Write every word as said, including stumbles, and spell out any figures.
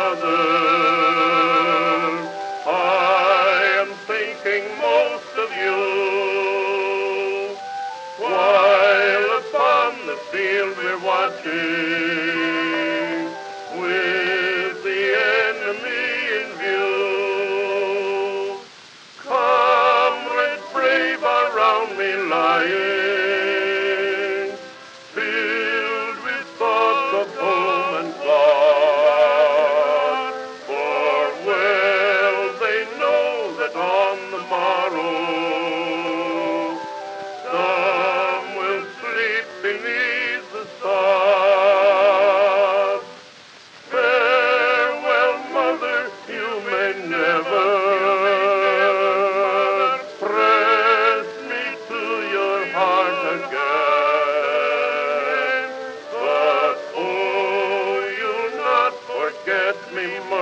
mother. I am thinking most of you, while upon the field we're watching, with the enemy in view. Comrades brave around me lying, filled with thoughts of home and God. For well they know that on the morrow some will sleep beneath the stars. Farewell, mother, you may never press me to your heart again, but oh, you not forget me, mother.